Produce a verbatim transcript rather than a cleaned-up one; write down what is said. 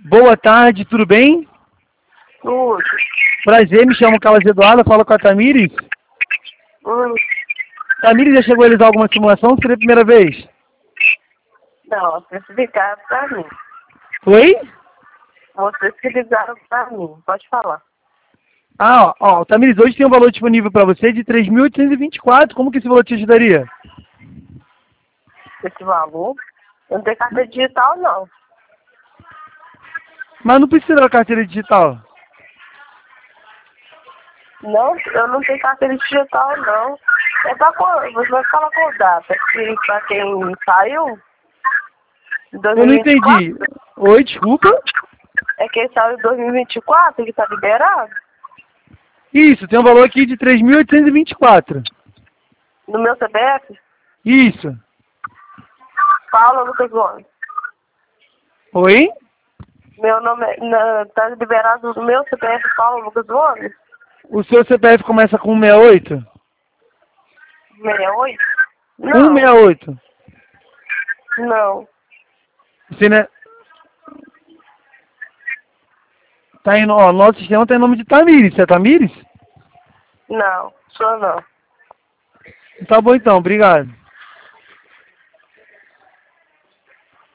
Boa tarde, tudo bem? Tudo. Prazer, me chamo Carlos Eduardo, falo com a Tamires. Hum. Tamires, já chegou a realizar alguma simulação ou seria a primeira vez? Não, vocês ligaram pra mim. Oi? Vocês que ligaram pra mim. Pode falar. Ah, ó, ó, Tamires, hoje tem um valor disponível para você de três mil oitocentos e vinte e quatro. Como que esse valor te ajudaria? Esse valor? Eu não tenho carteira digital, não. Mas não precisa da carteira digital. Não, eu não tenho carteira digital, não. É pra quando? Você vai falar com data. E pra quem saiu? Eu não entendi. Oi, desculpa. É quem saiu em dois mil e vinte e quatro que tá liberado? Isso, tem um valor aqui de três mil oitocentos e vinte e quatro. No meu C P F? Isso. Paula Lucas Gomes. Oi? Meu nome é, na, tá liberado no meu C P F, Paula Lucas Gomes? O seu C P F começa com sessenta e oito? sessenta e oito? Não. cento e sessenta e oito. Não. Você, né? Tá em, ó, nosso sistema tem nome de Tamires. Você é Tamires? Não, sou não. Tá bom então, obrigado.